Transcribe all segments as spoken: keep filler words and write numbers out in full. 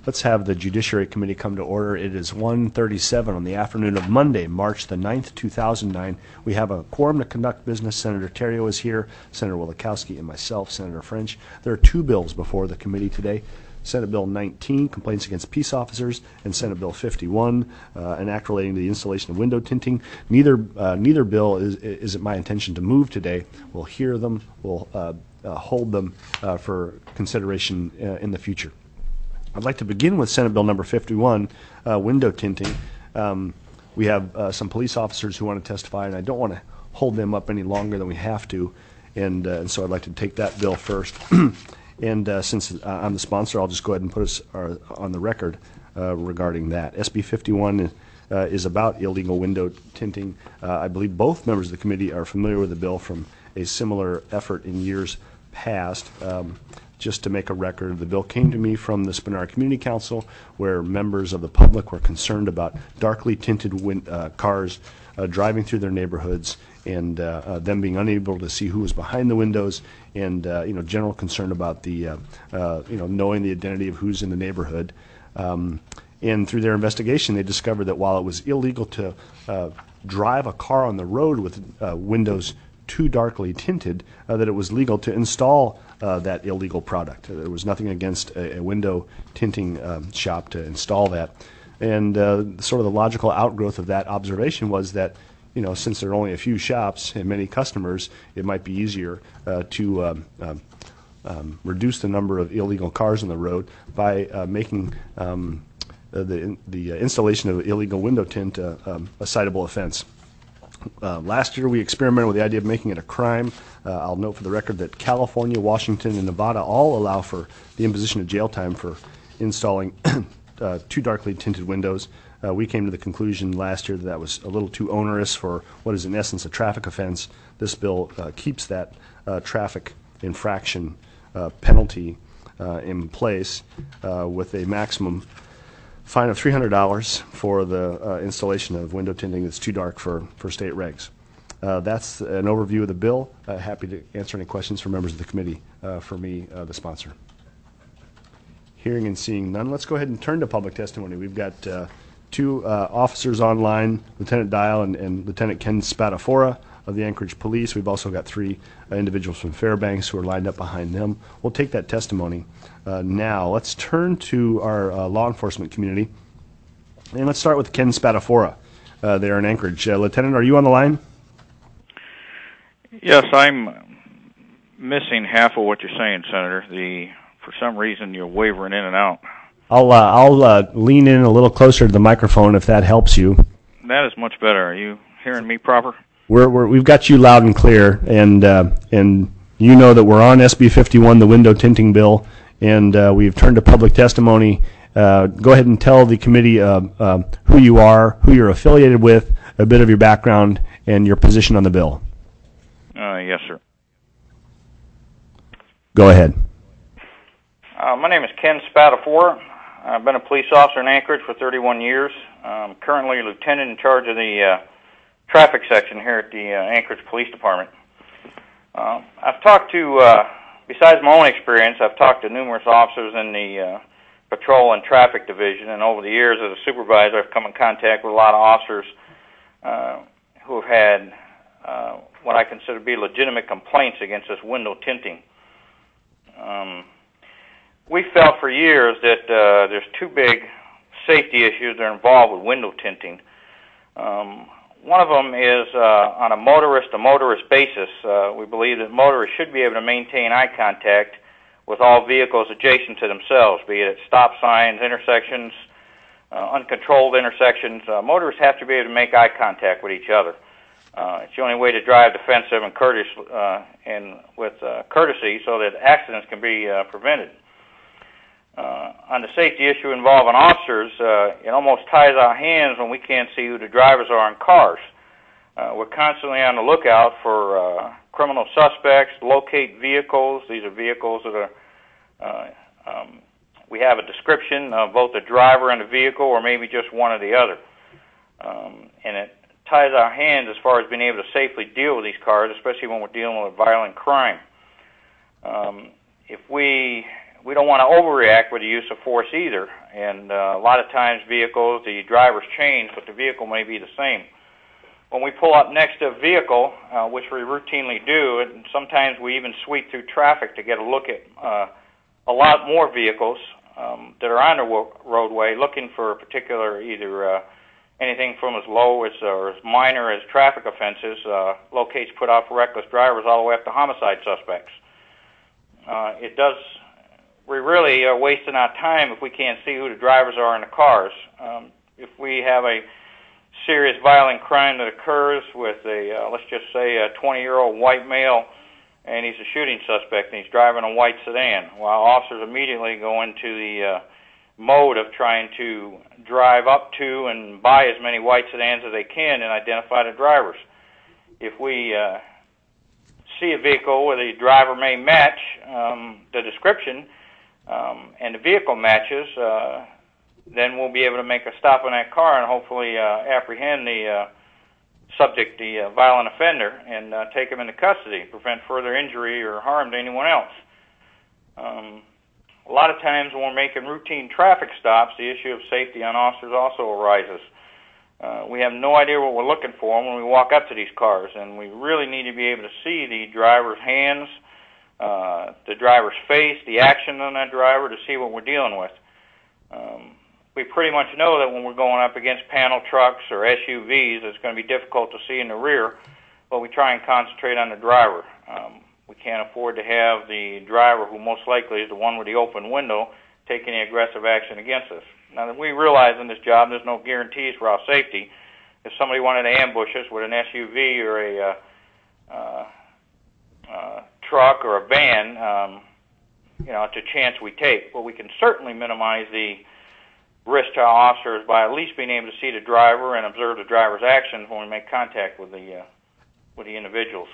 Let's have the Judiciary Committee come to order. It is one thirty-seven on the afternoon of Monday, March the ninth, two thousand nine. We have a quorum to conduct business. Senator Terrio is here, Senator Wielechowski, and myself, Senator French. There are two bills before the committee today. Senate Bill nineteen, Complaints Against Peace Officers, and Senate Bill fifty-one, uh, an act relating to the installation of window tinting. Neither uh, neither bill is, is it my intention to move today. We'll hear them. We'll uh, uh, hold them uh, for consideration uh, in the future. I'd like to begin with Senate Bill number fifty-one, uh, window tinting. Um, we have uh, some police officers who want to testify, and I don't want to hold them up any longer than we have to, and, uh, and so I'd like to take that bill first. And uh, since uh, I'm the sponsor, I'll just go ahead and put us uh, on the record uh, regarding that. S B fifty-one uh, is about illegal window tinting. Uh, I believe both members of the committee are familiar with the bill from a similar effort in years past. Um, Just to make a record, the bill came to me from the Spanera Community Council, where members of the public were concerned about darkly tinted win uh, cars uh, driving through their neighborhoods, and uh, uh, them being unable to see who was behind the windows, and uh, you know, general concern about the uh, uh, you know, knowing the identity of who's in the neighborhood. Um, and through their investigation, they discovered that while it was illegal to uh, drive a car on the road with uh, windows too darkly tinted, uh, that it was legal to install uh, that illegal product. There was nothing against a, a window tinting um, shop to install that. And uh, sort of the logical outgrowth of that observation was that, you know, since there are only a few shops and many customers, it might be easier uh, to um, um, um, reduce the number of illegal cars on the road by uh, making um, uh, the, the installation of illegal window tint uh, um, a citable offense. Uh, last year, we experimented with the idea of making it a crime. Uh, I'll note for the record that California, Washington, and Nevada all allow for the imposition of jail time for installing uh, too darkly tinted windows. Uh, we came to the conclusion last year that that was a little too onerous for what is in essence a traffic offense. This bill uh, keeps that uh, traffic infraction uh, penalty uh, in place uh, with a maximum fine of three hundred dollars for the uh, installation of window tinting that's too dark for, for state regs. Uh, that's an overview of the bill. Uh, happy to answer any questions from members of the committee uh, for me, uh, the sponsor. Hearing and seeing none, let's go ahead and turn to public testimony. We've got uh, two uh, officers online, Lieutenant Dial and, and Lieutenant Ken Spadafora of the Anchorage Police. We've also got three uh, individuals from Fairbanks who are lined up behind them. We'll take that testimony uh, now. Let's turn to our uh, law enforcement community, and let's start with Ken Spadafora uh, there in Anchorage. Uh, Lieutenant, are you on the line? Yes, I'm missing half of what you're saying, Senator. The for some reason you're wavering in and out. I'll uh, I'll uh, lean in a little closer to the microphone if that helps you. That is much better. Are you hearing me proper? We're, we're we've got you loud and clear, and uh, and you know that we're on S B fifty-one, the window tinting bill, and uh, we've turned to public testimony. Uh, go ahead and tell the committee uh, uh, who you are, who you're affiliated with, a bit of your background, and your position on the bill. Uh, yes, sir. Go ahead. Uh, my name is Ken Spadafora. I've been a police officer in Anchorage for thirty-one years. I'm currently a lieutenant in charge of the uh, traffic section here at the uh, Anchorage Police Department. Uh, I've talked to, uh, besides my own experience, I've talked to numerous officers in the uh, patrol and traffic division, and over the years as a supervisor I've come in contact with a lot of officers uh, who have had uh, what I consider to be legitimate complaints against this window tinting. Um, we felt for years that uh, there's two big safety issues that are involved with window tinting. Um, one of them is uh, on a motorist-to-motorist basis. Uh, we believe that motorists should be able to maintain eye contact with all vehicles adjacent to themselves, be it at stop signs, intersections, uh, uncontrolled intersections. Uh, motorists have to be able to make eye contact with each other. Uh, it's the only way to drive defensive and courteous uh, and with uh, courtesy so that accidents can be uh, prevented. Uh, on the safety issue involving officers, uh, it almost ties our hands when we can't see who the drivers are in cars. Uh, we're constantly on the lookout for uh, criminal suspects, locate vehicles. These are vehicles that are, uh, um, we have a description of both the driver and the vehicle, or maybe just one or the other. Um, and it ties our hands as far as being able to safely deal with these cars, especially when we're dealing with violent crime. Um, if we we don't want to overreact with the use of force either. And uh, a lot of times vehicles, the drivers change, but the vehicle may be the same. When we pull up next to a vehicle, uh, which we routinely do, and sometimes we even sweep through traffic to get a look at uh, a lot more vehicles um, that are on the wo- roadway looking for a particular either uh, anything from as low as or as minor as traffic offenses, uh, locates put out for reckless drivers all the way up to homicide suspects. Uh, it does, we really are wasting our time if we can't see who the drivers are in the cars. Um, if we have a serious violent crime that occurs with a, uh, let's just say, a twenty-year-old white male, and he's a shooting suspect, and he's driving a white sedan, while officers immediately go into the uh, mode of trying to drive up to and buy as many white sedans as they can and identify the drivers. If we uh, see a vehicle where the driver may match um, the description um, and the vehicle matches, uh, then we'll be able to make a stop on that car and hopefully uh, apprehend the uh, subject, the uh, violent offender, and uh, take him into custody, prevent further injury or harm to anyone else. Um, a lot of times when we're making routine traffic stops, the issue of safety on officers also arises. Uh, we have no idea what we're looking for when we walk up to these cars, and we really need to be able to see the driver's hands, uh, the driver's face, the action on that driver to see what we're dealing with. Um, we pretty much know that when we're going up against panel trucks or S U Vs, it's going to be difficult to see in the rear, but we try and concentrate on the driver. Um, we can't afford to have the driver, who most likely is the one with the open window, take any aggressive action against us. Now, that we realize in this job there's no guarantees for our safety. If somebody wanted to ambush us with an S U V or a uh, uh, uh, truck or a van, um, you know, it's a chance we take. But we can certainly minimize the risk to our officers by at least being able to see the driver and observe the driver's actions when we make contact with the uh, with the individuals.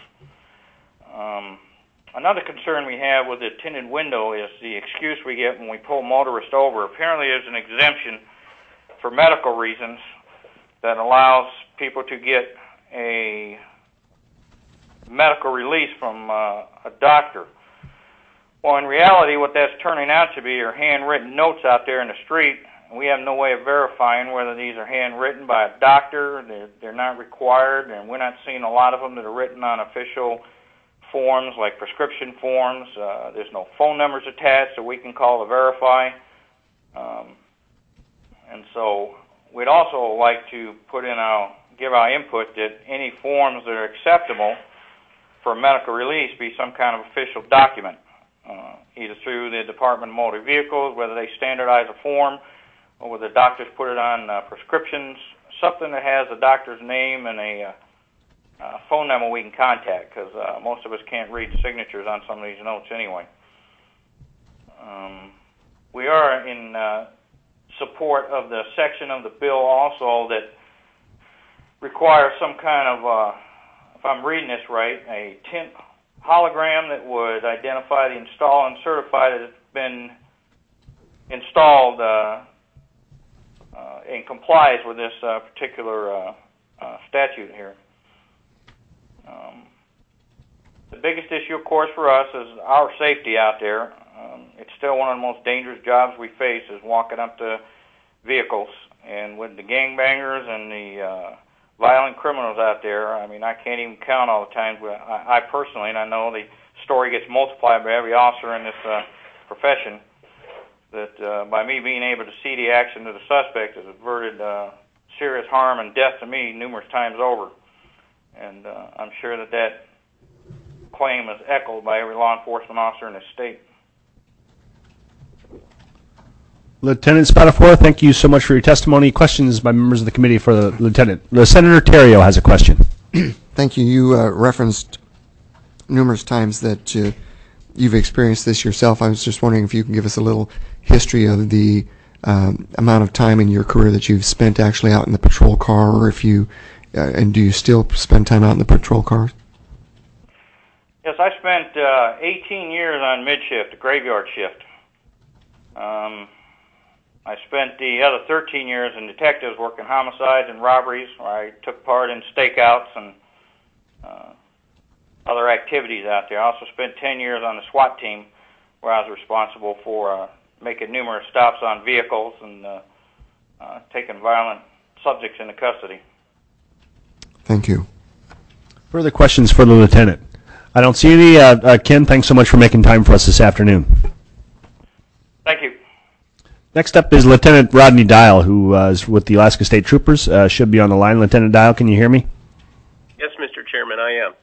Um, another concern we have with the tinted window is the excuse we get when we pull motorists over. Apparently there's an exemption for medical reasons that allows people to get a medical release from uh, a doctor. Well, in reality, what that's turning out to be are handwritten notes out there in the street. We have no way of verifying whether these are handwritten by a doctor. They're, they're not required, and we're not seeing a lot of them that are written on official forms like prescription forms. Uh, there's no phone numbers attached that we can call to verify. Um, and so we'd also like to put in our, give our input that any forms that are acceptable for medical release be some kind of official document, uh, either through the Department of Motor Vehicles, whether they standardize a form, or whether the doctors put it on uh, prescriptions, something that has a doctor's name and a uh, uh, phone number we can contact, because uh, most of us can't read signatures on some of these notes anyway. Um, we are in uh, support of the section of the bill also that requires some kind of, uh, if I'm reading this right, a tint hologram that would identify the install and certify that it's been installed uh, uh, and complies with this uh, particular uh, uh, statute here. Um, the biggest issue, of course, for us is our safety out there. Um, it's still one of the most dangerous jobs we face is walking up to vehicles. And with the gangbangers and the uh, violent criminals out there, I mean, I can't even count all the times where I, I personally, and I know the story gets multiplied by every officer in this uh, profession, that uh, by me being able to see the action of the suspect has averted uh, serious harm and death to me numerous times over. And uh, I'm sure that that claim is echoed by every law enforcement officer in the state. Lieutenant Spatafor, thank you so much for your testimony. Questions by members of the committee for the lieutenant. The Senator Terrio has a question. Thank you. You uh, referenced numerous times that uh, you've experienced this yourself. I was just wondering if you can give us a little history of the um, amount of time in your career that you've spent actually out in the patrol car, or if you, uh, and do you still spend time out in the patrol cars? Yes, I spent uh, eighteen years on mid-shift, a graveyard shift. Um, I spent the other thirteen years in detectives working homicides and robberies, where I took part in stakeouts and uh, other activities out there. I also spent ten years on the SWAT team where I was responsible for uh, making numerous stops on vehicles and uh, uh, taking violent subjects into custody. Thank you. Further questions for the lieutenant? I don't see any. Uh, uh, Ken, thanks so much for making time for us this afternoon. Thank you. Next up is Lieutenant Rodney Dial, who uh, is with the Alaska State Troopers. Uh, should be on the line. Lieutenant Dial, can you hear me? Yes, Mister Chairman, I am.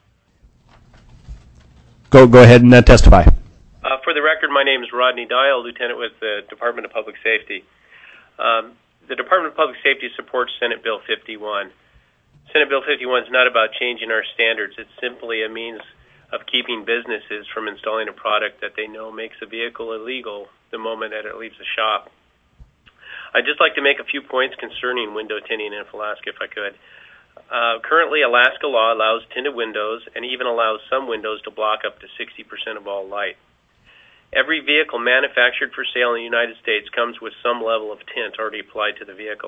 Go go ahead and uh, testify. Uh, for the record, my name is Rodney Dial, Lieutenant with the Department of Public Safety. Um, the Department of Public Safety supports Senate Bill fifty-one. Senate Bill fifty-one is not about changing our standards. It's simply a means of keeping businesses from installing a product that they know makes a vehicle illegal the moment that it leaves the shop. I'd just like to make a few points concerning window tinting in Alaska, if I could. Uh, currently, Alaska law allows tinted windows and even allows some windows to block up to sixty percent of all light. Every vehicle manufactured for sale in the United States comes with some level of tint already applied to the vehicle.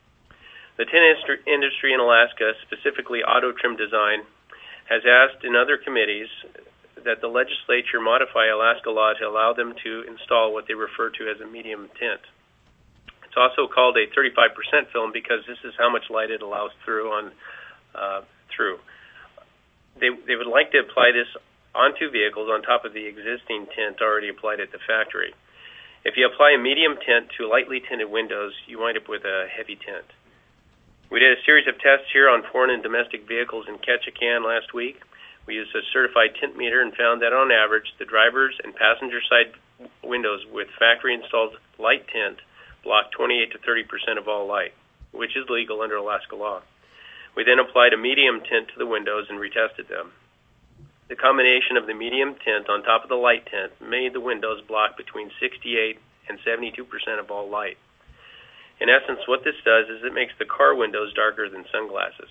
The tint industry in Alaska, specifically Auto Trim Design, has asked in other committees that the legislature modify Alaska law to allow them to install what they refer to as a medium tint. It's also called a thirty-five percent film because this is how much light it allows through on uh, through. They they would like to apply this onto vehicles on top of the existing tint already applied at the factory. If you apply a medium tint to lightly tinted windows, you wind up with a heavy tint. We did a series of tests here on foreign and domestic vehicles in Ketchikan last week. We used a certified tint meter and found that on average, the driver's and passenger side windows with factory-installed light tint block twenty-eight to thirty percent of all light, which is legal under Alaska law. We then applied a medium tint to the windows and retested them. The combination of the medium tint on top of the light tint made the windows block between sixty-eight and seventy-two percent of all light. In essence, what this does is it makes the car windows darker than sunglasses.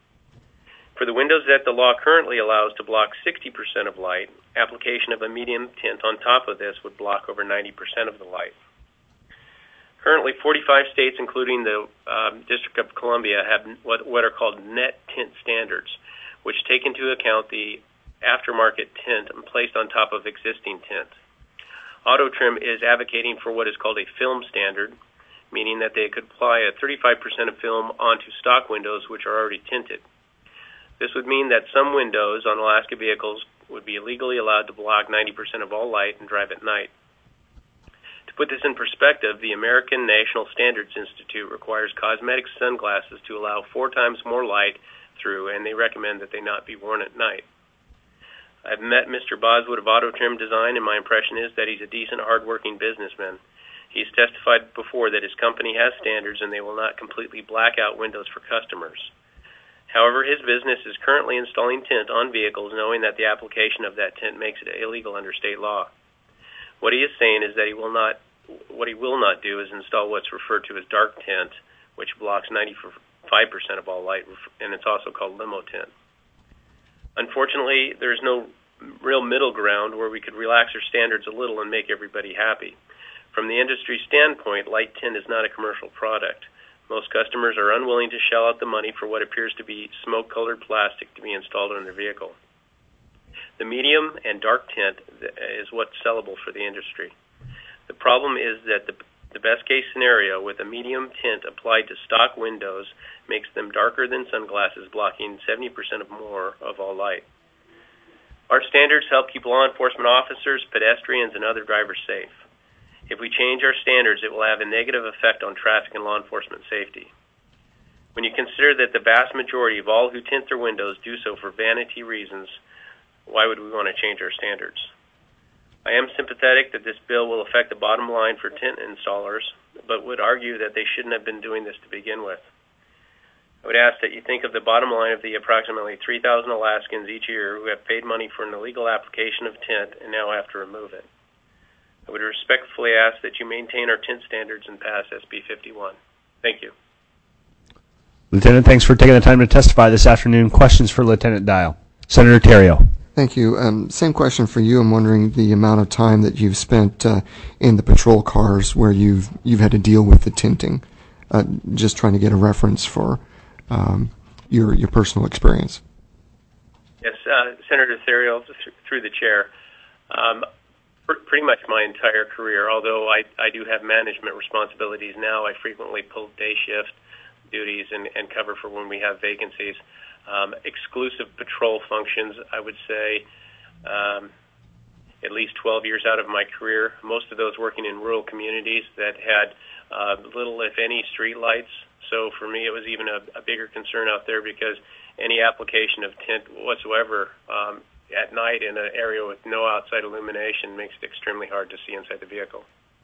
For the windows that the law currently allows to block sixty percent of light, application of a medium tint on top of this would block over ninety percent of the light. Currently, forty-five states, including the um, District of Columbia, have what, what are called net tint standards, which take into account the aftermarket tint placed on top of existing tint. Auto Trim is advocating for what is called a film standard, meaning that they could apply a thirty-five percent of film onto stock windows which are already tinted. This would mean that some windows on Alaska vehicles would be legally allowed to block ninety percent of all light and drive at night. To put this in perspective, the American National Standards Institute requires cosmetic sunglasses to allow four times more light through, and they recommend that they not be worn at night. I've met Mister Boswood of Auto Trim Design, and my impression is that he's a decent, hard-working businessman. He's testified before that his company has standards and they will not completely black out windows for customers. However, his business is currently installing tint on vehicles knowing that the application of that tint makes it illegal under state law. What he is saying is that he will not, what he will not do is install what's referred to as dark tint, which blocks ninety-five percent of all light, and it's also called limo tint. Unfortunately, there's no real middle ground where we could relax our standards a little and make everybody happy. From the industry standpoint, light tint is not a commercial product. Most customers are unwilling to shell out the money for what appears to be smoke-colored plastic to be installed on their vehicle. The medium and dark tint is what's sellable for the industry. The problem is that the, the best-case scenario with a medium tint applied to stock windows makes them darker than sunglasses, blocking seventy percent or more of all light. Our standards help keep law enforcement officers, pedestrians, and other drivers safe. If we change our standards, it will have a negative effect on traffic and law enforcement safety. When you consider that the vast majority of all who tint their windows do so for vanity reasons, why would we want to change our standards? I am sympathetic that this bill will affect the bottom line for tint installers, but would argue that they shouldn't have been doing this to begin with. I would ask that you think of the bottom line of the approximately three thousand Alaskans each year who have paid money for an illegal application of tint and now have to remove it. I would respectfully ask that you maintain our tint standards and pass S B fifty-one. Thank you. Lieutenant, thanks for taking the time to testify this afternoon. Questions for Lieutenant Dial. Senator Terrio. Thank you. Um, same question for you. I'm wondering the amount of time that you've spent uh, in the patrol cars where you've you've had to deal with the tinting. Uh, just trying to get a reference for um, your your personal experience. Yes, uh, Senator Theriault, through the chair. Um, pretty much my entire career. Although I, I do have management responsibilities now, I frequently pull day shift duties and, and cover for when we have vacancies. Um, exclusive patrol functions, I would say, um, at least twelve years out of my career, most of those working in rural communities that had uh, little, if any, street lights. So for me, it was even a, a bigger concern out there because any application of tint whatsoever um, at night in an area with no outside illumination makes it extremely hard to see inside the vehicle.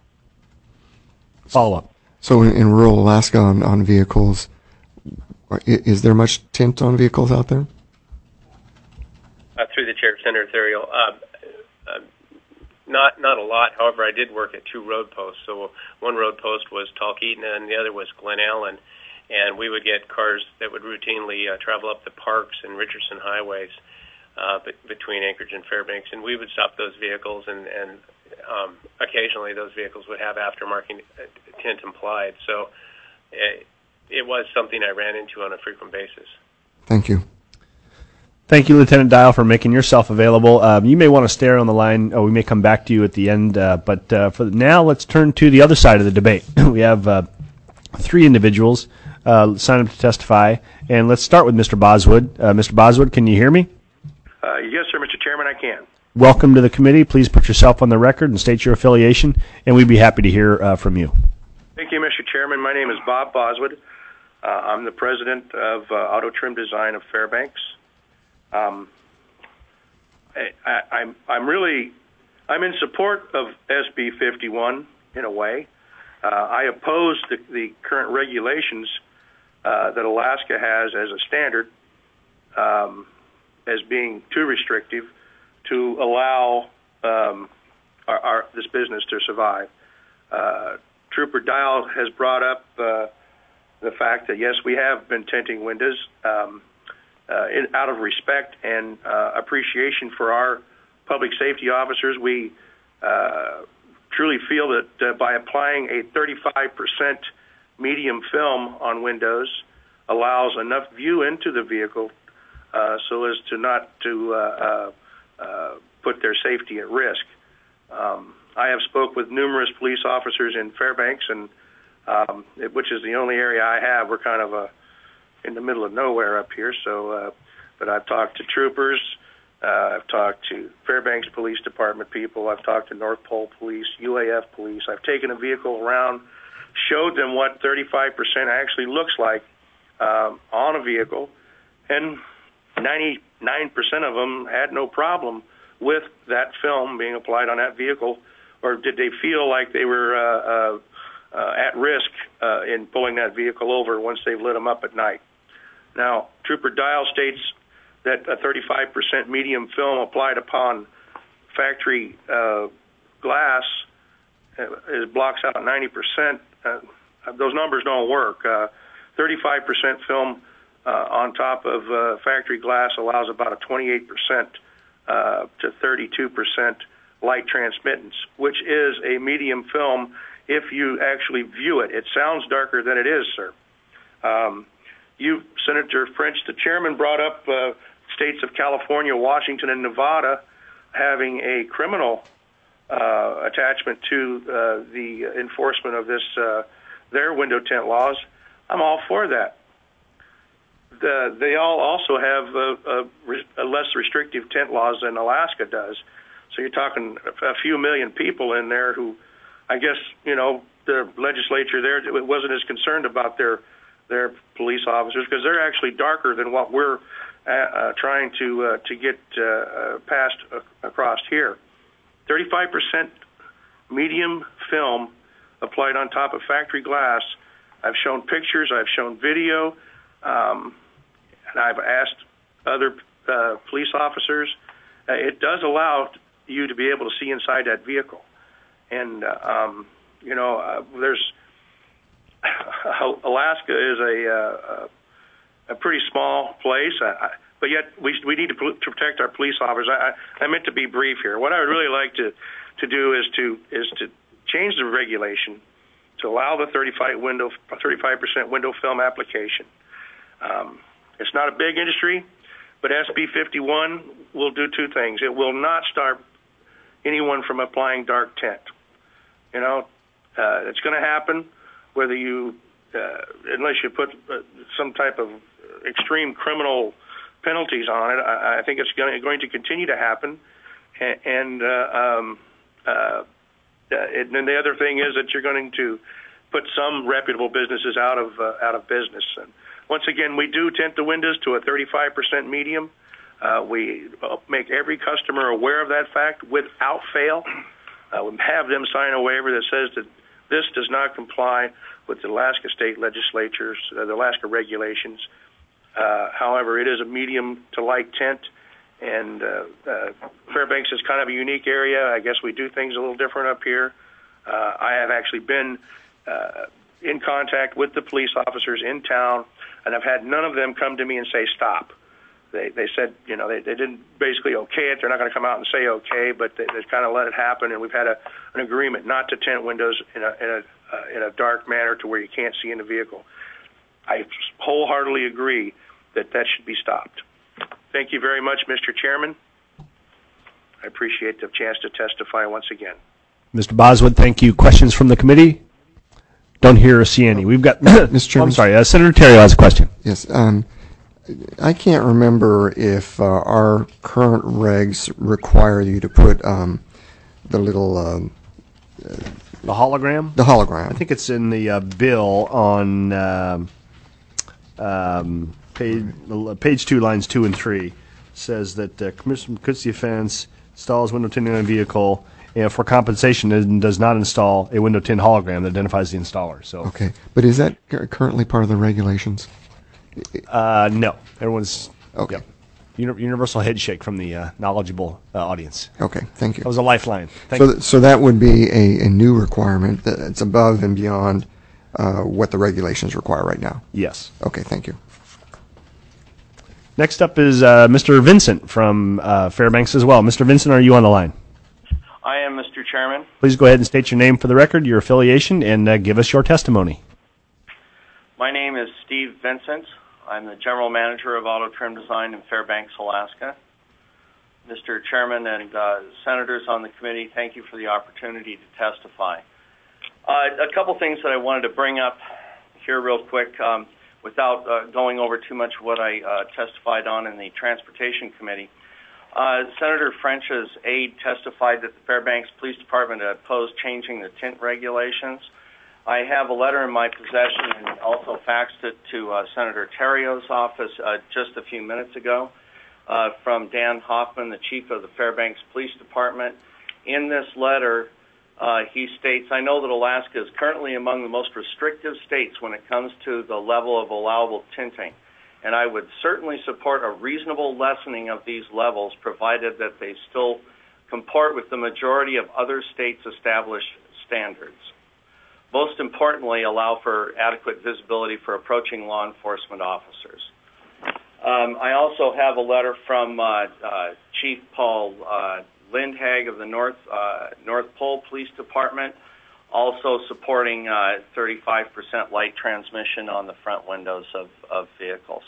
Follow up. So in, in rural Alaska on, on vehicles, is there much tint on vehicles out there? Uh, through the chair, Senator Theriault. Uh, uh, not not a lot. However, I did work at two road posts. So one road post was Talkeetna and the other was Glen Ellen. And we would get cars that would routinely uh, travel up the parks and Richardson highways uh, be- between Anchorage and Fairbanks. And we would stop those vehicles, and, and um, occasionally those vehicles would have aftermarket tint implied. So it, it was something I ran into on a frequent basis. Thank you. Thank you, Lieutenant Dial, for making yourself available. Um, you may want to stay on the line. Oh, we may come back to you at the end. Uh, but uh, for now, let's turn to the other side of the debate. We have uh, three individuals uh, sign up to testify. And let's start with Mister Boswood. Uh, Mister Boswood, can you hear me? Uh, yes, sir, Mister Chairman, I can. Welcome to the committee. Please put yourself on the record and state your affiliation, and we'd be happy to hear uh, from you. Thank you, Mister Chairman. My name is Bob Boswood. Uh, I'm the president of uh, Auto Trim Design of Fairbanks. Um, I, I, I'm I'm really I'm in support of S B fifty-one in a way. Uh, I oppose the, the current regulations uh, that Alaska has as a standard um, as being too restrictive to allow um, our, our, this business to survive. Uh, Trooper Dial has brought up uh, the fact that, yes, we have been tinting windows um, uh, in, out of respect and uh, appreciation for our public safety officers. We uh, truly feel that uh, by applying a thirty-five percent medium film on windows allows enough view into the vehicle uh, so as to not to uh, uh, uh, put their safety at risk. Um, I have spoke with numerous police officers in Fairbanks, and um, it, which is the only area I have. We're kind of uh, in the middle of nowhere up here. So, uh, but I've talked to troopers. Uh, I've talked to Fairbanks Police Department people. I've talked to North Pole Police, U A F Police. I've taken a vehicle around, showed them what thirty-five percent actually looks like um, on a vehicle, and ninety-nine percent of them had no problem with that film being applied on that vehicle, or did they feel like they were uh, uh, uh, at risk uh, in pulling that vehicle over once they've lit them up at night. Now, Trooper Dial states that a thirty-five percent medium film applied upon factory uh, glass uh, is blocks out ninety percent. Uh, those numbers don't work. Uh, thirty-five percent film uh, on top of uh, factory glass allows about a twenty-eight percent uh, to thirty-two percent light transmittance, which is a medium film if you actually view it. It sounds darker than it is, sir. Um, you, Senator French, the chairman, brought up uh, states of California, Washington, and Nevada having a criminal uh, attachment to uh, the enforcement of this uh, their window tint laws. I'm all for that. The, they all also have a, a, a less restrictive tint laws than Alaska does. So you're talking a few million people in there who, I guess, you know, the legislature there wasn't as concerned about their their police officers because they're actually darker than what we're uh, uh, trying to uh, to get uh, uh, passed uh, across here. thirty-five percent medium film applied on top of factory glass. I've shown pictures. I've shown video. Um, and I've asked other uh, police officers. Uh, it does allow you to be able to see inside that vehicle. And, uh, um, you know, uh, there's Alaska is a uh, a pretty small place, I, I, but yet we we need to, pl- to protect our police officers. I, I meant to be brief here. What I would really like to, to do is to is to change the regulation to allow the thirty-five window thirty-five percent window film application. Um, it's not a big industry, but S B fifty-one will do two things. It will not start anyone from applying dark tint. You know, uh, it's going to happen whether you, uh, unless you put uh, some type of extreme criminal penalties on it. I, I think it's going to, going to continue to happen. And, and uh, um, uh, it, and the other thing is that you're going to put some reputable businesses out of uh, out of business. And once again, we do tint the windows to a thirty-five percent medium. Uh, we make every customer aware of that fact without fail. Uh, we have them sign a waiver that says that this does not comply with the Alaska state legislatures, uh, the Alaska regulations. Uh, however, it is a medium to light tint, and uh, uh, Fairbanks is kind of a unique area. I guess we do things a little different up here. Uh, I have actually been uh, in contact with the police officers in town, and I've had none of them come to me and say stop. They they said, you know, they, they didn't basically okay it. They're not going to come out and say okay, but they, they kind of let it happen, and we've had a, an agreement not to tint windows in a in a uh, in a dark manner to where you can't see in the vehicle. I wholeheartedly agree that that should be stopped. Thank you very much, Mister Chairman. I appreciate the chance to testify once again. Mister Boswood, thank you. Questions from the committee? Don't hear or see any. We've got. Mister Chairman, oh, I'm sorry. Uh, Senator Terrio has a question. Yes. Um, I can't remember if uh, our current regs require you to put um, the little um, uh, The hologram? the hologram. I think it's in the uh, bill on um, um, page page two, lines two and three. Says that uh, Commissioner commits the offense, installs window tinting on a vehicle, and for compensation, and does not install a window tint hologram that identifies the installer. So, Okay, but is that cu- currently part of the regulations? uh, no, everyone's Okay. yep. Uni- universal head shake from the uh, knowledgeable uh, audience. Okay, thank you. That was a lifeline. Thank So, you. th- so that would be a, a new requirement that's above and beyond uh, what the regulations require right now. Yes. Okay, thank you. Next up is uh, Mister Vincent from uh, Fairbanks as well. Mister Vincent, are you on the line? I am, Mister Chairman. Please go ahead and state your name for the record, your affiliation, and uh, give us your testimony. My name is Steve Vincent. I'm the General Manager of Auto Trim Design in Fairbanks, Alaska. Mister Chairman and uh, Senators on the committee, thank you for the opportunity to testify. Uh, a couple things that I wanted to bring up here real quick um, without uh, going over too much of what I uh, testified on in the Transportation Committee. Uh, Senator French's aide testified that the Fairbanks Police Department opposed changing the tint regulations. I have a letter in my possession and also faxed it to uh, Senator Terrio's office uh, just a few minutes ago uh, from Dan Hoffman, the chief of the Fairbanks Police Department. In this letter, uh, he states, I know that Alaska is currently among the most restrictive states when it comes to the level of allowable tinting, and I would certainly support a reasonable lessening of these levels provided that they still comport with the majority of other states' established standards. Most importantly, allow for adequate visibility for approaching law enforcement officers. Um, I also have a letter from uh, uh, Chief Paul uh, Lindhag of the North uh, North Pole Police Department, also supporting uh, thirty-five percent light transmission on the front windows of, of vehicles.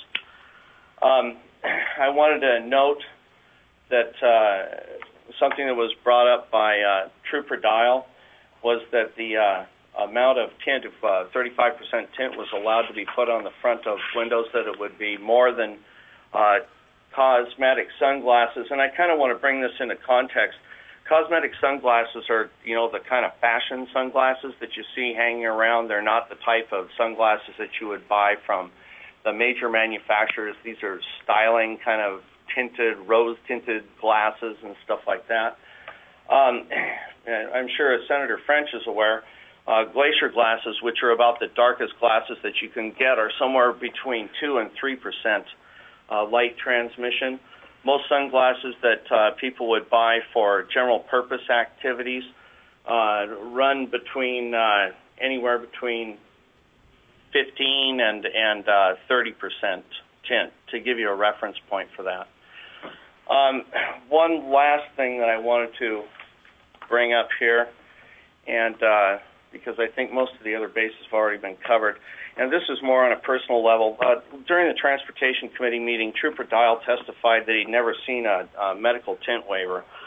Um, I wanted to note that uh, something that was brought up by uh, Trooper Dial was that the uh, amount of tint, if uh, thirty-five percent tint was allowed to be put on the front of windows, that it would be more than uh, cosmetic sunglasses. And I kind of want to bring this into context. Cosmetic sunglasses are, you know, the kind of fashion sunglasses that you see hanging around. They're not the type of sunglasses that you would buy from the major manufacturers. These are styling, kind of tinted, rose-tinted glasses and stuff like that. Um, and I'm sure as Senator French is aware, Uh, glacier glasses, which are about the darkest glasses that you can get, are somewhere between two and three percent uh, light transmission. Most sunglasses that uh, people would buy for general purpose activities uh, run between uh, anywhere between fifteen and and uh, thirty percent tint, to give you a reference point for that. Um, one last thing that I wanted to bring up here, and uh, because I think most of the other bases have already been covered. And this is more on a personal level. Uh, during the Transportation Committee meeting, Trooper Dial testified that he'd never seen a, a medical tint waiver.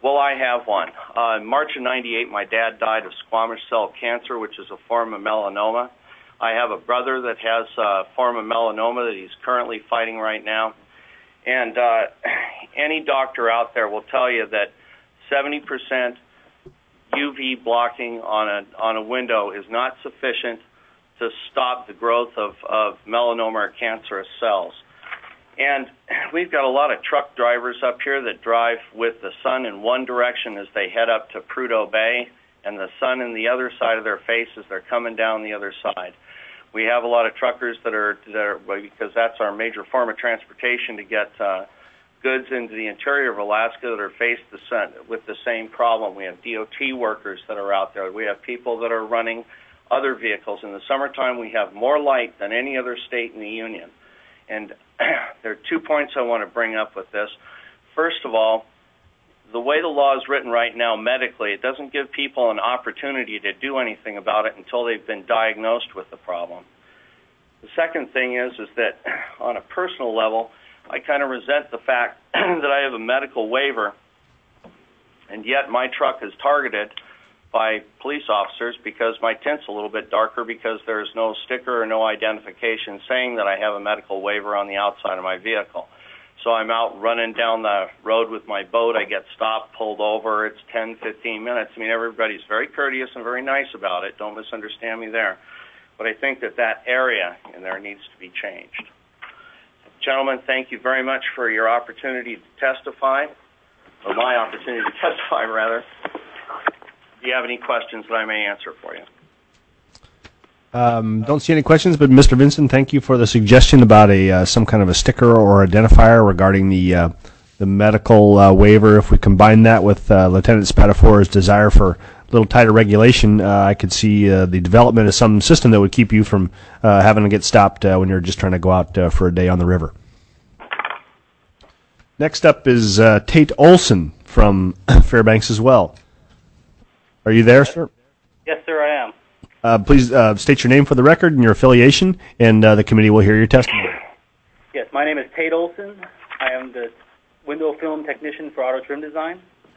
Well, I have one. Uh, in March of ninety-eight, my dad died of squamous cell cancer, which is a form of melanoma. I have a brother that has a form of melanoma that he's currently fighting right now. And uh, any doctor out there will tell you that seventy percent U V blocking on a on a window is not sufficient to stop the growth of, of melanoma or cancerous cells. And we've got a lot of truck drivers up here that drive with the sun in one direction as they head up to Prudhoe Bay, and the sun in the other side of their face as they're coming down the other side. We have a lot of truckers that are, that are because that's our major form of transportation to get uh, goods into the interior of Alaska, that are faced the sun, with the same problem. We have D O T workers that are out there. We have people that are running other vehicles. In the summertime, we have more light than any other state in the Union. And there are two points I want to bring up with this. First of all, the way the law is written right now medically, it doesn't give people an opportunity to do anything about it until they've been diagnosed with the problem. The second thing is, is that on a personal level, I kind of resent the fact that I have a medical waiver, and yet my truck is targeted by police officers because my tint's a little bit darker, because there's no sticker or no identification saying that I have a medical waiver on the outside of my vehicle. So I'm out running down the road with my boat. I get stopped, pulled over. It's ten, fifteen minutes. I mean, everybody's very courteous and very nice about it. Don't misunderstand me there. But I think that that area in there needs to be changed. Gentlemen, thank you very much for your opportunity to testify, or my opportunity to testify, rather. Do you have any questions that I may answer for you? Um, don't see any questions, but Mister Vincent, thank you for the suggestion about a uh, some kind of a sticker or identifier regarding the uh, the medical uh, waiver. If we combine that with uh, Lieutenant Spatafora's desire for a little tighter regulation, uh, I could see uh, the development of some system that would keep you from uh, having to get stopped uh, when you're just trying to go out uh, for a day on the river. Next up is uh, Tate Olson from Fairbanks as well. Are you there, sir? Yes, sir, I am. Uh, please uh, state your name for the record and your affiliation, and uh, the committee will hear your testimony. Yes, my name is Tate Olson. I am the window film technician for Auto Trim Design.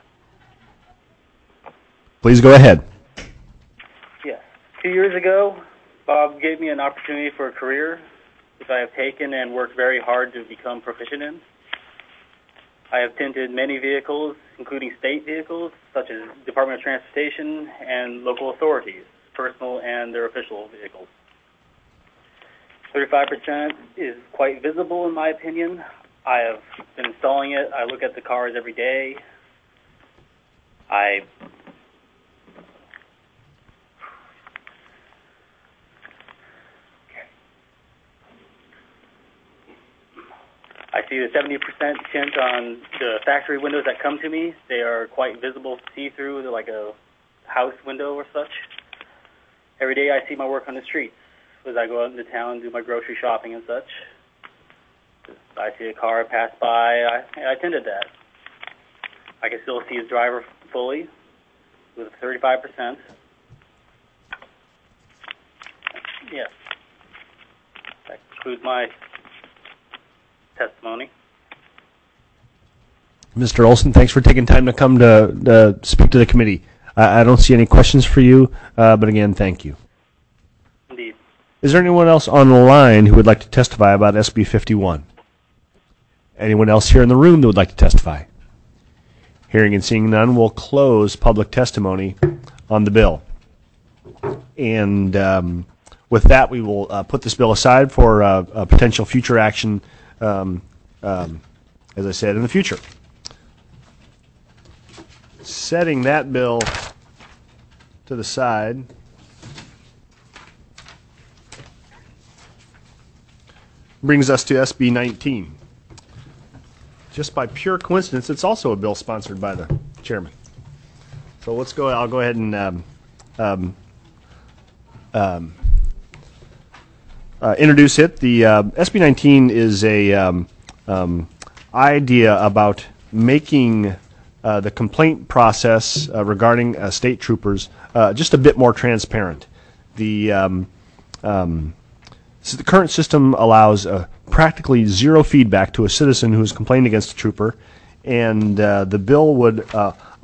Please go ahead. Yes. Two years ago, Bob gave me an opportunity for a career which I have taken and worked very hard to become proficient in. I have tinted many vehicles, including state vehicles, such as Department of Transportation and local authorities, personal and their official vehicles. thirty-five percent is quite visible in my opinion. I have been installing it. I look at the cars every day. I I see the seventy percent tint on the factory windows that come to me. They are quite visible, see-through. They're like a house window or such. Every day I see my work on the streets as I go out into town and do my grocery shopping and such. I see a car pass by, I, I tinted that. I can still see his driver fully with thirty-five percent. Yes. That concludes my testimony. Mister Olson, thanks for taking time to come to uh, speak to the committee. I, I don't see any questions for you, uh, but again, thank you. Indeed. Is there anyone else on the line who would like to testify about S B fifty-one? Anyone else here in the room that would like to testify? Hearing and seeing none, we'll close public testimony on the bill. And um, with that, we will uh, put this bill aside for uh, a potential future action, um, um, as I said, in the future. Setting that bill to the side, brings us to S B nineteen. Just by pure coincidence, it's also a bill sponsored by the chairman. So let's go. I'll go ahead and um, um, um, uh, introduce it. The uh, S B nineteen is a um, um, idea about making uh, the complaint process uh, regarding uh, state troopers uh, just a bit more transparent. The um, um, so the current system allows uh, practically zero feedback to a citizen who has complained against a trooper, and uh, the bill would uh,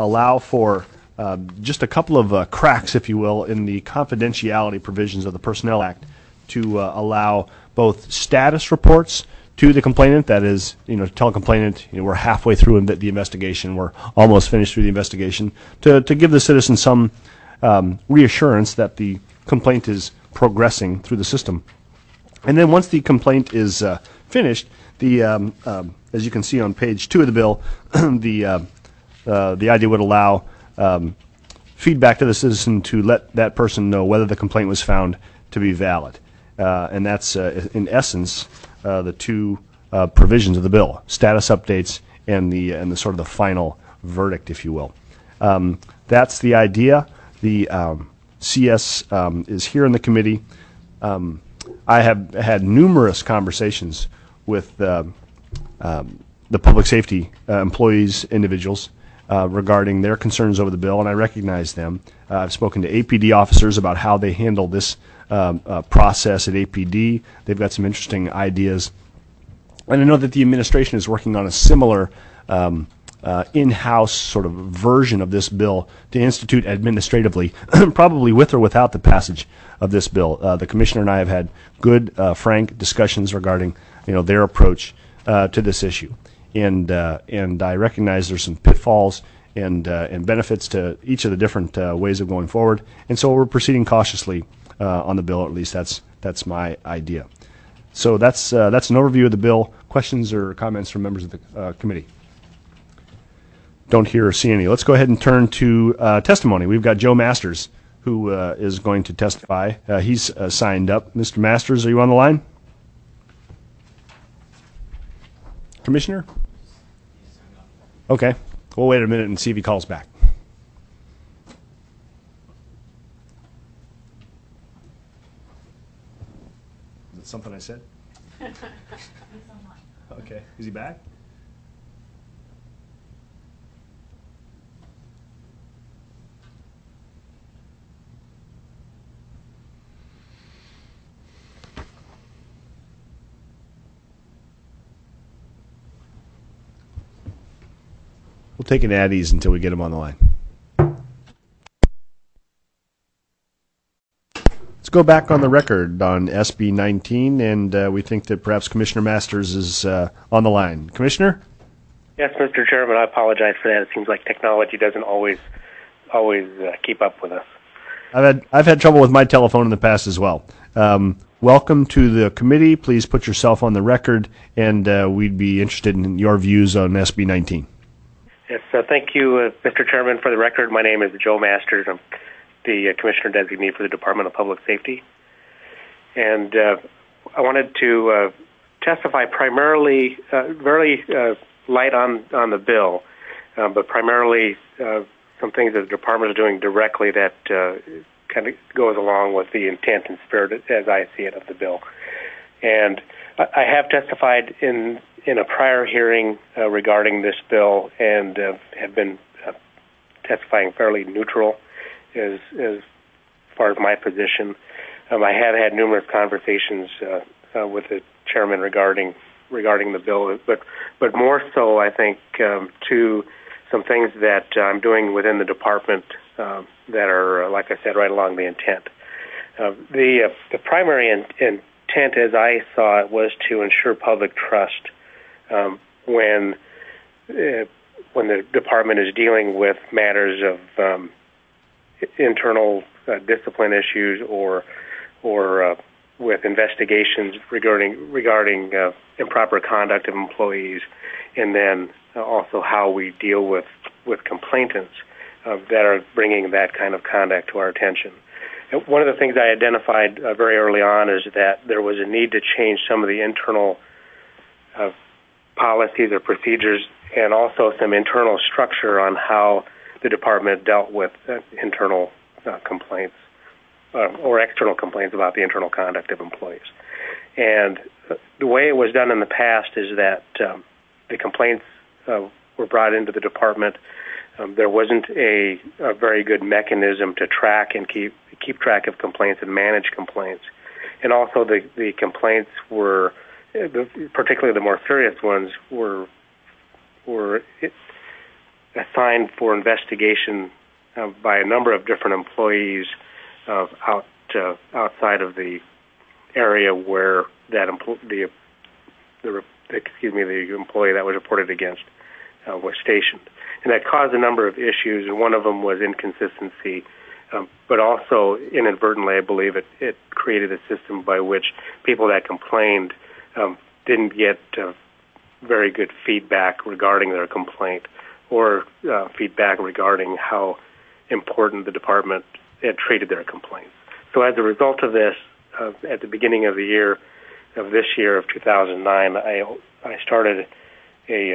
allow for uh, just a couple of uh, cracks, if you will, in the confidentiality provisions of the Personnel Act to uh, allow both status reports to the complainant, that is, you know, tell a complainant, you know, we're halfway through in the investigation, we're almost finished through the investigation, to, to give the citizen some um, reassurance that the complaint is progressing through the system. And then once the complaint is uh, finished, the um, um, as you can see on page two of the bill, the uh, uh, the idea would allow um, feedback to the citizen to let that person know whether the complaint was found to be valid, uh, and that's uh, in essence uh, the two uh, provisions of the bill: status updates and the and the sort of the final verdict, if you will. Um, that's the idea. The um, C S um, is here in the committee. Um, I have had numerous conversations with uh, um, the public safety uh, employees, individuals, uh, regarding their concerns over the bill, and I recognize them. Uh, I've spoken to A P D officers about how they handle this um, uh, process at A P D. They've got some interesting ideas. And I know that the administration is working on a similar um, uh, in-house sort of version of this bill to institute administratively, probably with or without the passage of this bill. Uh, the commissioner and I have had good, uh, frank discussions regarding, you know, their approach uh, to this issue, and uh, and I recognize there's some pitfalls and uh, and benefits to each of the different uh, ways of going forward, and so we're proceeding cautiously uh, on the bill. At least that's that's my idea. So that's uh, that's an overview of the bill. Questions or comments from members of the uh, committee? Don't hear or see any. Let's go ahead and turn to uh, testimony. We've got Joe Masters, who uh, is going to testify. Uh, he's uh, signed up. Mister Masters, are you on the line? Commissioner? Okay. We'll wait a minute and see if he calls back. Is it something I said? Okay. Is he back? We'll take an at ease until we get him on the line. Let's go back on the record on S B nineteen, and uh, we think that perhaps Commissioner Masters is uh, on the line. Commissioner? Yes, Mister Chairman, I apologize for that. It seems like technology doesn't always always uh, keep up with us. I've had I've had trouble with my telephone in the past as well. Um, welcome to the committee. Please put yourself on the record, and uh, we'd be interested in your views on S B nineteen. Yes, uh, thank you, uh, Mister Chairman. For the record, my name is Joe Masters. I'm the uh, Commissioner Designee for the Department of Public Safety. And uh, I wanted to uh, testify primarily, uh, very uh, light on, on the bill, uh, but primarily uh, some things that the Department is doing directly that uh, kind of goes along with the intent and spirit, as I see it, of the bill. And I have testified in in a prior hearing uh, regarding this bill, and uh, have been uh, testifying fairly neutral as as far as my position. Um, I have had numerous conversations uh, uh, with the chairman regarding regarding the bill, but but more so, I think, um, to some things that uh, I'm doing within the department uh, that are, uh, like I said, right along the intent. Uh, the uh, the primary in, intent, as I saw it, was to ensure public trust um, when uh, when the department is dealing with matters of um, internal uh, discipline issues or or uh, with investigations regarding regarding uh, improper conduct of employees, and then also how we deal with with complainants uh, that are bringing that kind of conduct to our attention. And one of the things I identified uh, very early on is that there was a need to change some of the internal uh, policies or procedures, and also some internal structure on how the department dealt with uh, internal uh, complaints uh, or external complaints about the internal conduct of employees. And uh, the way it was done in the past is that um, the complaints uh, were brought into the department. Um, there wasn't a, a very good mechanism to track and keep keep track of complaints and manage complaints. And also the, the complaints were, particularly the more serious ones, were were assigned for investigation uh, by a number of different employees uh, out uh, outside of the area where that empl- the, the excuse me the employee that was reported against uh, was stationed, and that caused a number of issues. And one of them was inconsistency, um, but also inadvertently, I believe it it created a system by which people that complained um, didn't get uh, very good feedback regarding their complaint, or uh, feedback regarding how important the department had treated their complaints. So as a result of this, uh, at the beginning of the year, of this year of two thousand nine, I, I started a,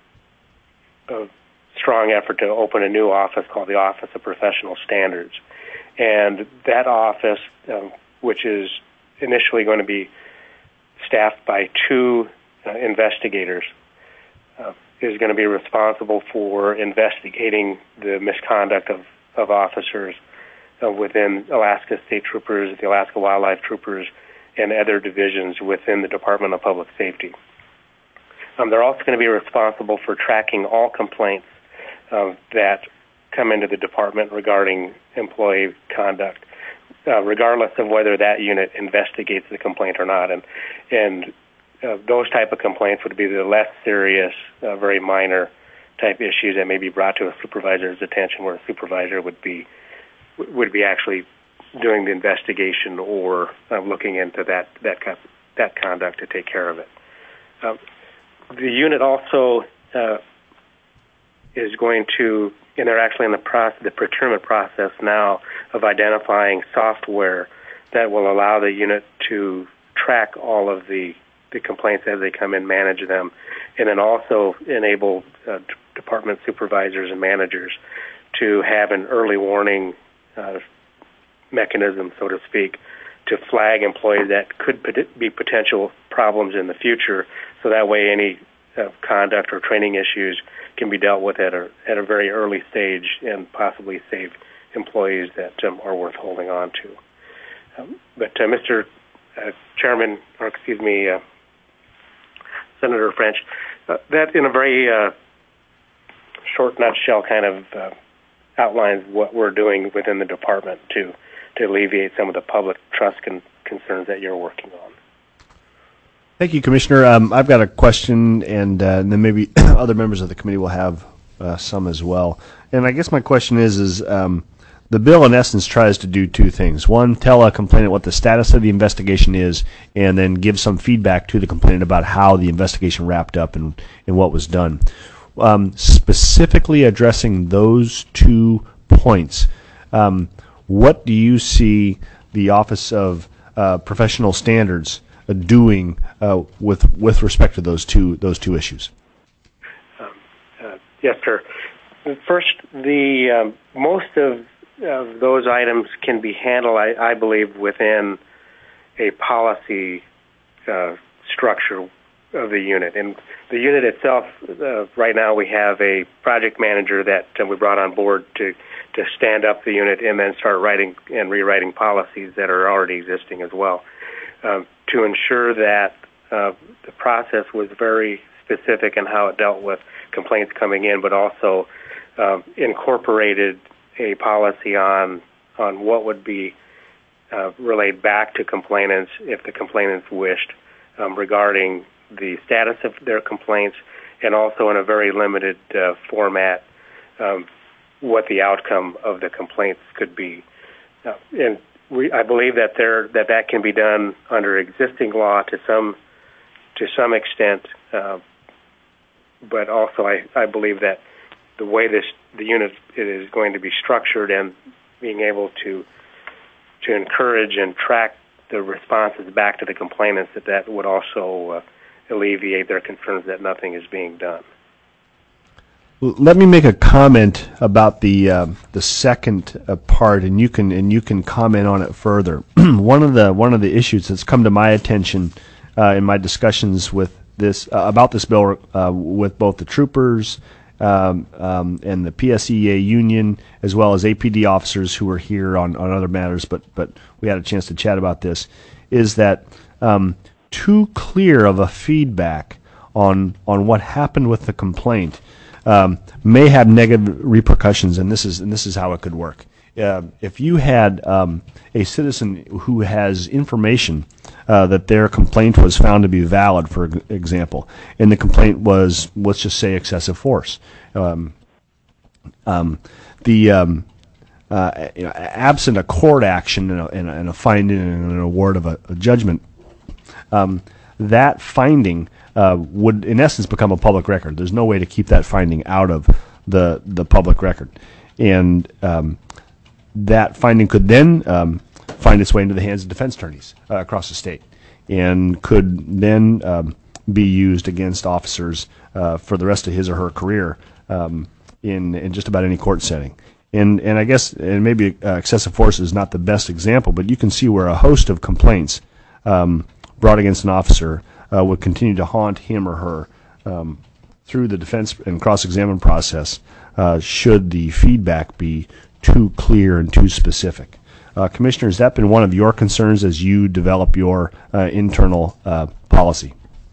a strong effort to open a new office called the Office of Professional Standards. And that office, um, which is initially going to be staffed by two uh, investigators, uh, is going to be responsible for investigating the misconduct of, of officers uh, within Alaska State Troopers, the Alaska Wildlife Troopers, and other divisions within the Department of Public Safety. Um, they're also going to be responsible for tracking all complaints uh, that come into the department regarding employee conduct, uh, regardless of whether that unit investigates the complaint or not. And and uh, those type of complaints would be the less serious, uh, very minor type issues that may be brought to a supervisor's attention, where a supervisor would be would be actually doing the investigation or uh, looking into that that that conduct to take care of it. Um, the unit also uh, is going to, and they're actually in the process, the procurement process now of identifying software that will allow the unit to track all of the, the complaints as they come in, manage them, and then also enable uh, department supervisors and managers to have an early warning uh, mechanism, so to speak, to flag employees that could be potential problems in the future, so that way any uh, conduct or training issues can be dealt with at a at a very early stage and possibly save employees that um, are worth holding on to. Um, but uh, Mister Uh, Chairman, or excuse me, uh, Senator French, uh, that in a very uh, short nutshell kind of uh, outlines what we're doing within the department to to alleviate some of the public trust con- concerns that you're working on. Thank you, Commissioner. Um, I've got a question, and, uh, and then maybe other members of the committee will have uh, some as well. And I guess my question is, is um, the bill in essence tries to do two things. One, tell a complainant what the status of the investigation is, and then give some feedback to the complainant about how the investigation wrapped up and, and what was done. Um, specifically addressing those two points, um, what do you see the Office of uh, Professional Standards uh, doing uh, with with respect to those two those two issues? Um, uh, yes, sir. First, the um, most of of those items can be handled, I, I believe, within a policy uh, structure of the unit. And the unit itself, uh, right now we have a project manager that uh, we brought on board to to stand up the unit and then start writing and rewriting policies that are already existing as well, um, to ensure that uh, the process was very specific in how it dealt with complaints coming in, but also um, incorporated a policy on on what would be uh, relayed back to complainants if the complainants wished, um, regarding the status of their complaints, and also in a very limited uh, format, um, what the outcome of the complaints could be. Uh, and we, I believe that there that that can be done under existing law to some to some extent, uh, but also I, I believe that the way this the unit is going to be structured and being able to to encourage and track the responses back to the complainants, that that would also uh, alleviate their concerns that nothing is being done. Let me make a comment about the uh, the second uh, part, and you can and you can comment on it further. one of the one of the issues that's come to my attention uh, in my discussions with this uh, about this bill uh, with both the troopers um, um, and the P S E A union, as well as A P D officers who were here on, on other matters, but but we had a chance to chat about this, is that um, too clear of a feedback on on what happened with the complaint um, may have negative repercussions, and this is and this is how it could work. Uh, if you had um, a citizen who has information uh, that their complaint was found to be valid, for example, and the complaint was, let's just say, excessive force, um, um, the um, uh, you know, absent a court action and a, and a, and a finding and an award of a, a judgment, um, that finding uh, would, in essence, become a public record. There's no way to keep that finding out of the the public record, and um, that finding could then um, find its way into the hands of defense attorneys uh, across the state, and could then um, be used against officers uh, for the rest of his or her career um, in in just about any court setting. And and I guess and maybe uh, excessive force is not the best example, but you can see where a host of complaints um, brought against an officer uh, would continue to haunt him or her um, through the defense and cross-examine process uh, should the feedback be too clear and too specific. Uh, Commissioner, has that been one of your concerns as you develop your uh, internal uh, policy?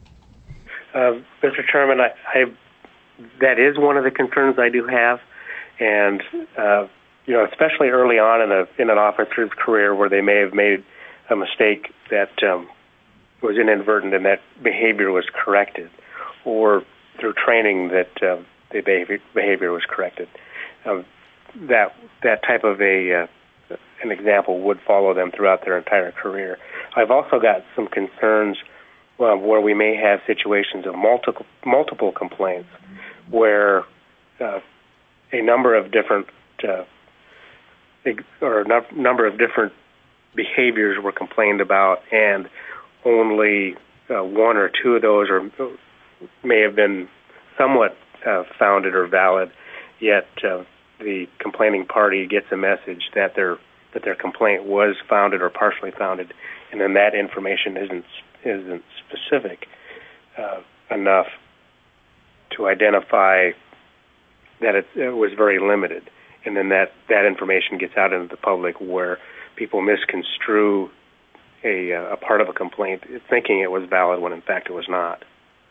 Uh, Mister Chairman, I, I, that is one of the concerns I do have, and uh, you know, especially early on in a in an officer's career where they may have made a mistake that um, was inadvertent and that behavior was corrected, or through training that uh, the behavior, behavior was corrected. Um, that that type of a uh, an example would follow them throughout their entire career. I've also got some concerns uh, where we may have situations of multiple multiple complaints where uh, a number of different uh, or a no- number of different behaviors were complained about, and only uh, one or two of those or may have been somewhat uh, founded or valid, yet uh, the complaining party gets a message that their that their complaint was founded or partially founded, and then that information isn't isn't specific uh, enough to identify that it, it was very limited, and then that, that information gets out into the public where people misconstrue a a part of a complaint thinking it was valid when in fact it was not.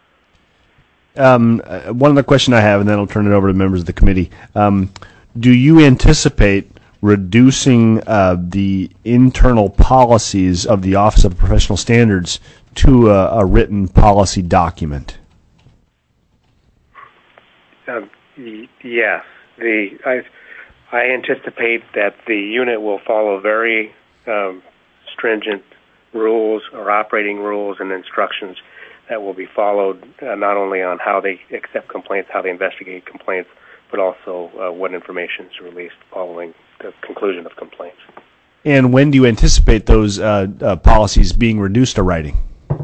Um, uh, one other question I have, and then I'll turn it over to members of the committee. Um, do you anticipate reducing uh, the internal policies of the Office of Professional Standards to a, a written policy document? Um, y- yes. The I, I anticipate that the unit will follow very um, stringent rules or operating rules and instructions that will be followed uh, not only on how they accept complaints, how they investigate complaints, but also uh, what information is released following the conclusion of complaints. And when do you anticipate those uh, uh, policies being reduced to writing?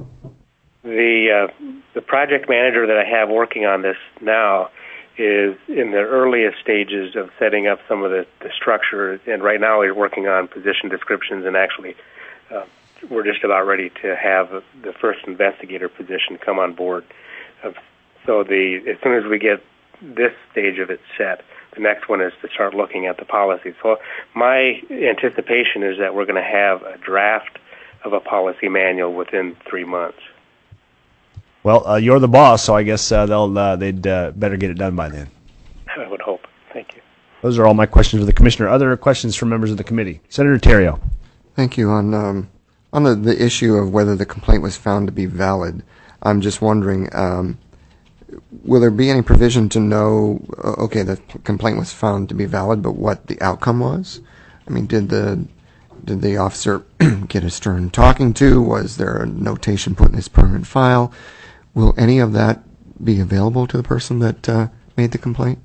The uh, the project manager that I have working on this now is in the earliest stages of setting up some of the, the structure, and right now we're working on position descriptions, and actually uh, we're just about ready to have the first investigator position come on board. Uh, so the as soon as we get this stage of it set, the next one is to start looking at the policy. So my anticipation is that we're going to have a draft of a policy manual within three months. Well, uh, you're the boss, so I guess uh, they'll uh, they'd uh, better get it done by then. I would hope. Thank you. Those are all my questions for the Commissioner. Other questions from members of the committee? Senator Terrio. Thank you. On um, on the, the issue of whether the complaint was found to be valid, I'm just wondering, um, will there be any provision to know, uh, okay, the complaint was found to be valid, but what the outcome was? I mean, did the did the officer get a stern talking to? Was there a notation put in his permanent file? Will any of that be available to the person that uh, made the complaint?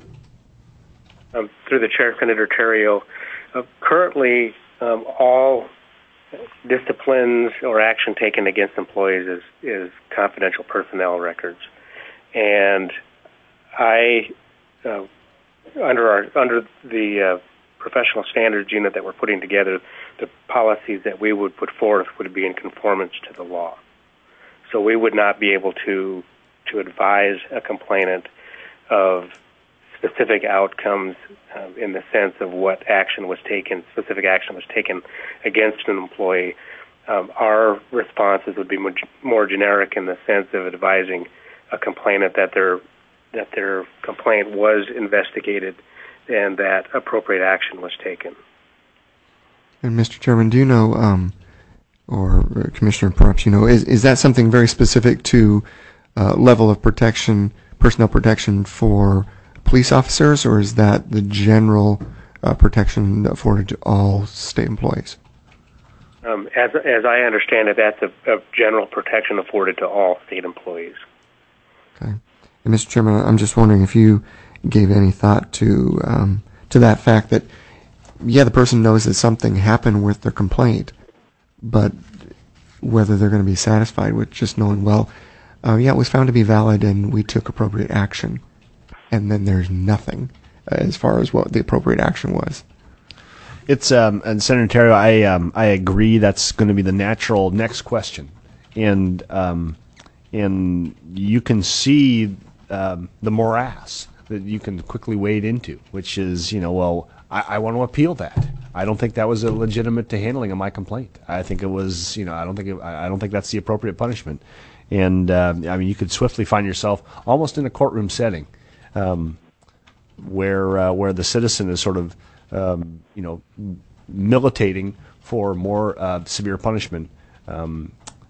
Um, through the chair, Senator Terrio, uh, currently um, all disciplines or action taken against employees is, is confidential personnel records. And I, uh, under our under the uh, professional standards unit that we're putting together, the policies that we would put forth would be in conformance to the law. So we would not be able to to advise a complainant of specific outcomes uh, in the sense of what action was taken, specific action was taken against an employee. Um, our responses would be more, more generic in the sense of advising a complainant that their that their complaint was investigated and that appropriate action was taken. And Mister Chairman, do you know, um, or uh, Commissioner, perhaps you know, is, is that something very specific to uh, level of protection, personnel protection for police officers, or is that the general uh, protection afforded to all state employees? Um, as, as I understand it, that's a, a general protection afforded to all state employees. Okay. And Mister Chairman, I'm just wondering if you gave any thought to um, to that fact that, yeah, the person knows that something happened with their complaint, but whether they're going to be satisfied with just knowing, well, uh, yeah, it was found to be valid and we took appropriate action, and then there's nothing uh, as far as what the appropriate action was. It's um, and Senator Terrio, I um, I agree. That's going to be the natural next question, and um, and you can see um, the morass that you can quickly wade into, which is, you know, well, I, I want to appeal that. I don't think that was a legitimate to handling of my complaint. I think it was, you know, I don't think it, I don't think that's the appropriate punishment, and uh, I mean, you could swiftly find yourself almost in a courtroom setting, um, where uh, where the citizen is sort of Um, you know, militating for more uh, severe punishment um,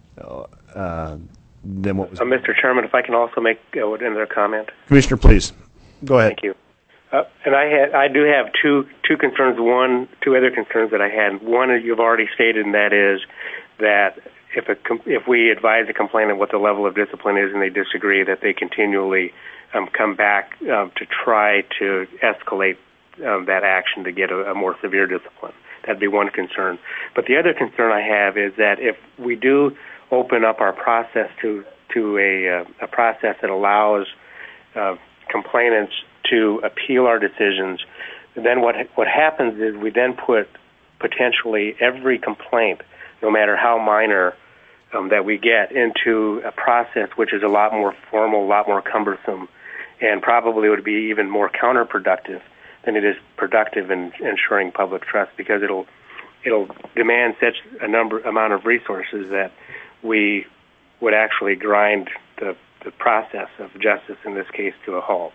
uh, than what was. Uh, Mister Chairman, if I can also make uh, another comment. Commissioner, please go ahead. Thank you. Uh, and I had, I do have two two concerns. One, two other concerns that I had. One you've already stated, and that is that if a com- if we advise a complainant what the level of discipline is, and they disagree, that they continually um, come back um, to try to escalate Um, that action to get a, a more severe discipline. That'd be one concern. But the other concern I have is that if we do open up our process to to a, uh, a process that allows uh, complainants to appeal our decisions, then what what happens is we then put potentially every complaint, no matter how minor, um, that we get into a process which is a lot more formal, a lot more cumbersome, and probably would be even more counterproductive than it is productive in ensuring public trust, because it'll it'll demand such a number amount of resources that we would actually grind the the process of justice in this case to a halt.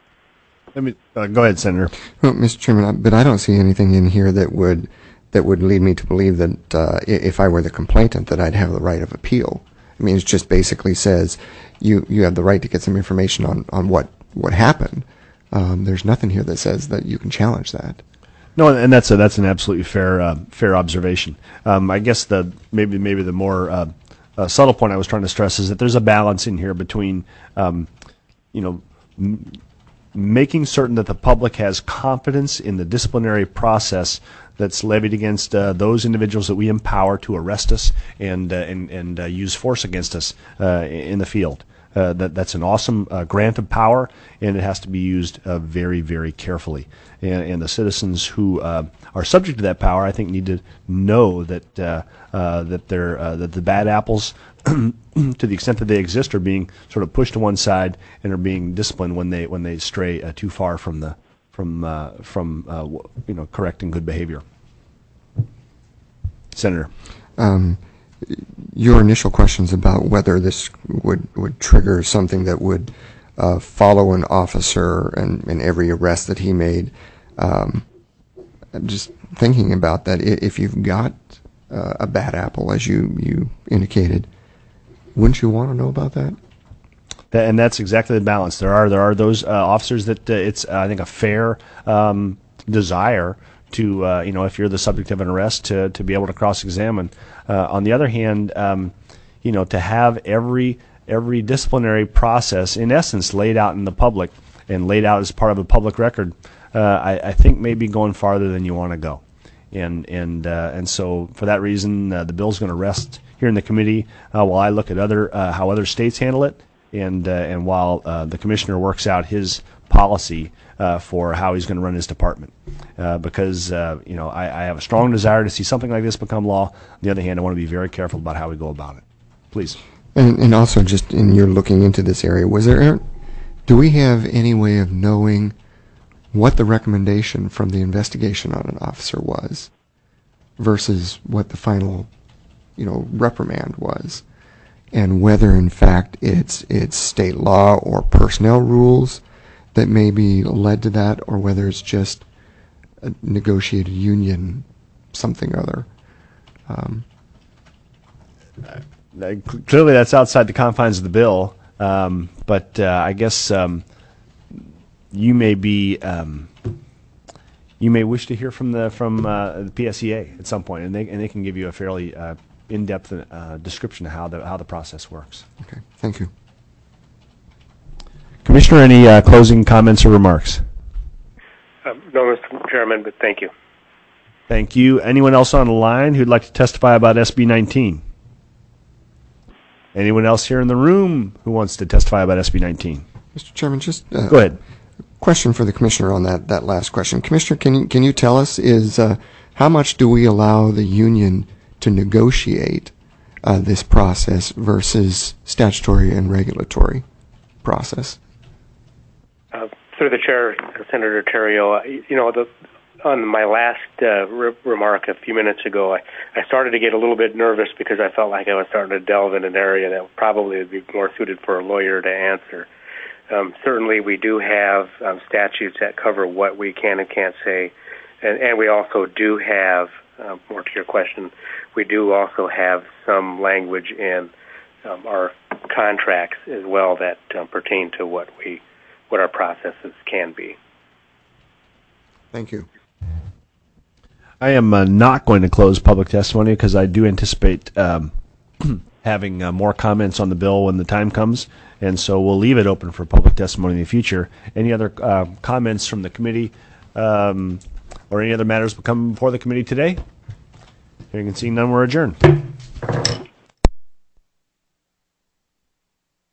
Let me uh, go ahead, Senator. Well, Mister Chairman, but I don't see anything in here that would that would lead me to believe that uh, if I were the complainant that I'd have the right of appeal. I mean, it just basically says you you have the right to get some information on on what what happened. Um, there's nothing here that says that you can challenge that. No, and that's a, that's an absolutely fair uh, fair observation. Um, I guess the maybe maybe the more uh, uh, subtle point I was trying to stress is that there's a balance in here between, um, you know, m- making certain that the public has confidence in the disciplinary process that's levied against uh, those individuals that we empower to arrest us and uh, and and uh, use force against us uh, in the field. Uh, that that's an awesome uh, grant of power, and it has to be used uh, very, very carefully. And, and the citizens who uh, are subject to that power, I think, need to know that uh, uh, that they're uh, that the bad apples, to the extent that they exist, are being sort of pushed to one side and are being disciplined when they when they stray uh, too far from the from uh, from uh, you know correcting good behavior. Senator. Um, Your initial questions about whether this would, would trigger something that would uh, follow an officer and in every arrest that he made, um, just thinking about that, if you've got uh, a bad apple, as you, you indicated, wouldn't you want to know about that? That, and that's exactly the balance. There are there are those uh, officers that uh, it's uh, I think a fair um, desire to uh, you know if you're the subject of an arrest to to be able to cross-examine. Uh, on the other hand, um, you know, to have every every disciplinary process, in essence, laid out in the public and laid out as part of a public record, uh, I, I think maybe going farther than you want to go, and and uh, and so for that reason, uh, the bill's going to rest here in the committee uh, while I look at other uh, how other states handle it, and uh, and while uh, the commissioner works out his policy uh, for how he's going to run his department. Uh, because uh, you know, I, I have a strong desire to see something like this become law. On the other hand, I want to be very careful about how we go about it. Please. And, and also, just in your looking into this area, was there, do we have any way of knowing what the recommendation from the investigation on an officer was versus what the final, you know, reprimand was? and whether in fact it's it's state law or personnel rules that maybe led to that, or whether it's just a negotiated union something or other. Um, Uh, Clearly, that's outside the confines of the bill, um, but uh, I guess um, you may be um, you may wish to hear from the from uh, the P S E A at some point, and they and they can give you a fairly uh, in-depth uh, description of how the how the process works. okay, thank you. Commissioner, any uh, closing comments or remarks? Um, no, Mister Chairman, but thank you. Thank you. Anyone else on the line who'd like to testify about S B nineteen? Anyone else here in the room who wants to testify about S B nineteen? Mister Chairman, just uh, Go ahead. question for the Commissioner on that, that last question. Commissioner, can you, can you tell us is uh, how much do we allow the union to negotiate uh, this process versus statutory and regulatory process? Uh, through the chair, Senator Terrio, you know, the, on my last uh, re- remark a few minutes ago, I, I started to get a little bit nervous because I felt like I was starting to delve in an area that probably would be more suited for a lawyer to answer. Um, certainly, we do have um, statutes that cover what we can and can't say, and, and we also do have, uh, more to your question, we do also have some language in um, our contracts as well that um, pertain to what we, what our processes can be. Thank you. I am uh, not going to close public testimony because I do anticipate um, having uh, more comments on the bill when the time comes, and so we'll leave it open for public testimony in the future. Any other uh, comments from the committee um, or any other matters will come before the committee today? Hearing and seeing none, we're adjourned.